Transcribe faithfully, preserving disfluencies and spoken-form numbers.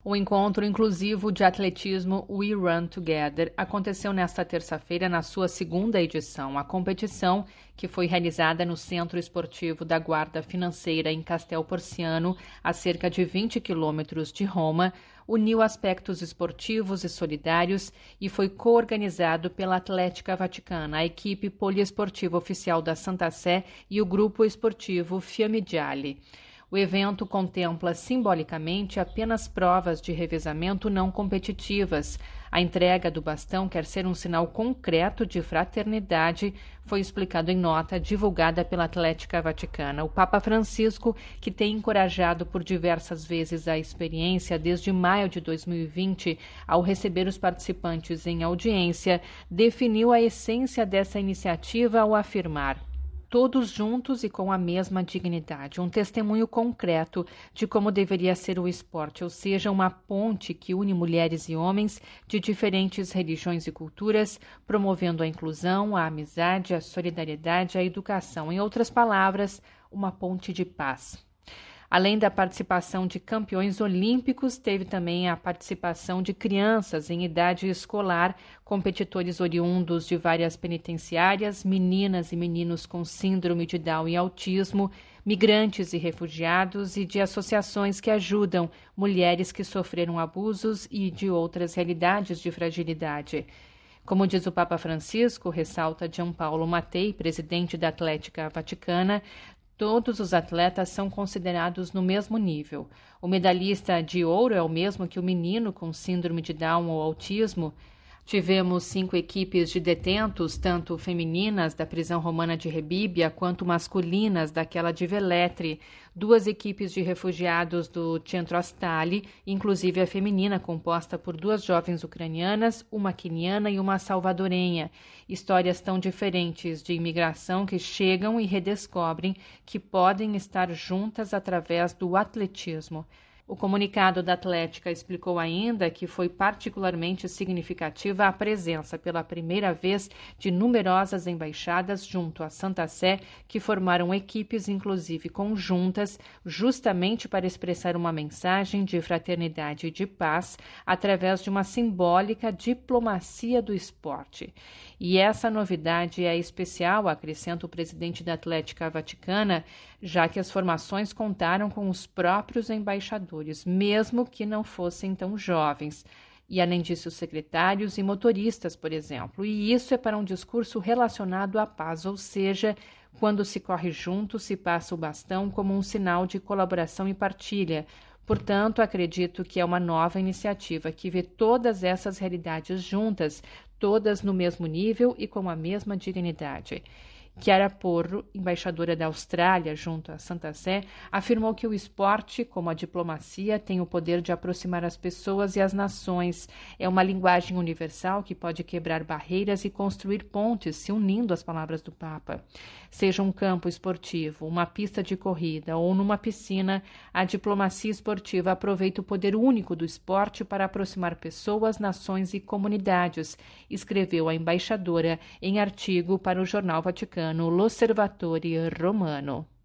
O encontro inclusivo de atletismo We Run Together aconteceu nesta terça-feira na sua segunda edição. A competição, que foi realizada no Centro Esportivo da Guarda Financeira em Castel Porciano, a cerca de vinte quilômetros de Roma, uniu aspectos esportivos e solidários e foi coorganizado pela Atlética Vaticana, a equipe poliesportiva oficial da Santa Sé e o grupo esportivo Fiamme-Gialli. O evento contempla simbolicamente apenas provas de revezamento não competitivas. A entrega do bastão quer ser um sinal concreto de fraternidade, foi explicado em nota divulgada pela Atlética Vaticana. O Papa Francisco, que tem encorajado por diversas vezes a experiência desde maio de dois mil e vinte, ao receber os participantes em audiência, definiu a essência dessa iniciativa ao afirmar: todos juntos e com a mesma dignidade, um testemunho concreto de como deveria ser o esporte, ou seja, uma ponte que une mulheres e homens de diferentes religiões e culturas, promovendo a inclusão, a amizade, a solidariedade, a educação. Em outras palavras, uma ponte de paz. Além da participação de campeões olímpicos, teve também a participação de crianças em idade escolar, competidores oriundos de várias penitenciárias, meninas e meninos com síndrome de Down e autismo, migrantes e refugiados e de associações que ajudam mulheres que sofreram abusos e de outras realidades de fragilidade. Como diz o Papa Francisco, ressalta Gianpaolo Mattei, presidente da Atlética Vaticana, todos os atletas são considerados no mesmo nível. O medalhista de ouro é o mesmo que o menino com síndrome de Down ou autismo. Tivemos cinco equipes de detentos, tanto femininas da prisão romana de Rebíbia quanto masculinas daquela de Velletri, duas equipes de refugiados do Centro Astali, inclusive a feminina, composta por duas jovens ucranianas, uma queniana e uma salvadorenha. Histórias tão diferentes de imigração que chegam e redescobrem que podem estar juntas através do atletismo. O comunicado da Atlética explicou ainda que foi particularmente significativa a presença pela primeira vez de numerosas embaixadas junto à Santa Sé, que formaram equipes inclusive conjuntas, justamente para expressar uma mensagem de fraternidade e de paz através de uma simbólica diplomacia do esporte. E essa novidade é especial, acrescenta o presidente da Atlética Vaticana, já que as formações contaram com os próprios embaixadores, mesmo que não fossem tão jovens. E, além disso, secretários e motoristas, por exemplo. E isso é para um discurso relacionado à paz, ou seja, quando se corre junto, se passa o bastão como um sinal de colaboração e partilha. Portanto, acredito que é uma nova iniciativa que vê todas essas realidades juntas, todas no mesmo nível e com a mesma dignidade. Chiara Porro, embaixadora da Austrália junto à Santa Sé, afirmou que o esporte, como a diplomacia, tem o poder de aproximar as pessoas e as nações. É uma linguagem universal que pode quebrar barreiras e construir pontes, se unindo às palavras do Papa. Seja um campo esportivo, uma pista de corrida ou numa piscina, a diplomacia esportiva aproveita o poder único do esporte para aproximar pessoas, nações e comunidades, escreveu a embaixadora em artigo para o Jornal Vaticano L'Osservatore Romano.